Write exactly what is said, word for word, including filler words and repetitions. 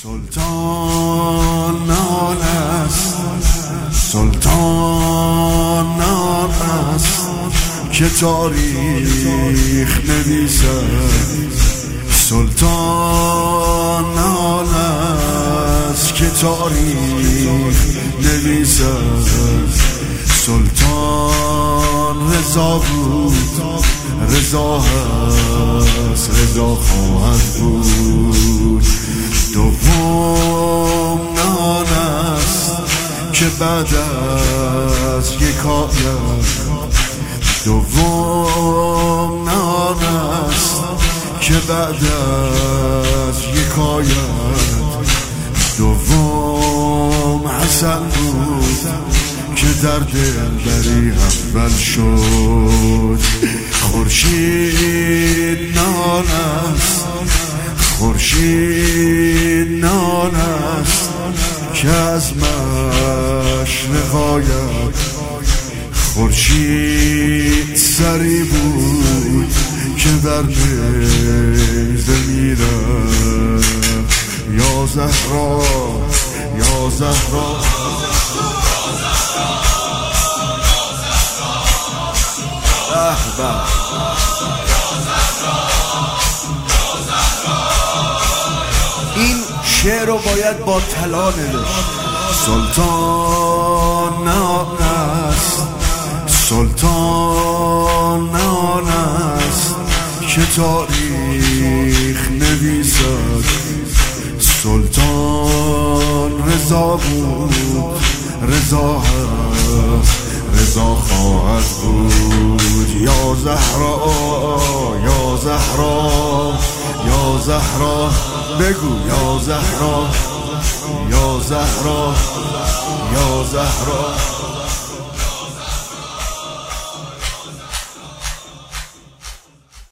سلطان نان است، سلطان نان است که تاریخ نویسد. سلطان نان است که تاریخ نویسد. سلطان رضا بود، رضا هست، رضا خواهد بود. دوم نان است که بعد از یکایت. دوم نان است که بعد از یکایت. دوم حسن بود که در دلبری اول شد. خورشید نان است، خورشید نان است که از مشرق آید. خورشید سری بود که در نیزه میرد. یا زهرا، یا زهرا، این شعر رو باید با طلا نوشت. سلطان نان است، سلطان نان است که تاریخ نویسد. سلطان رضا بود، رضا هست، رضا خواهد بود. یا زهرا، یا زهرا، یا زهرا، بگو یا زهرا، یا زهرا، یا زهرا.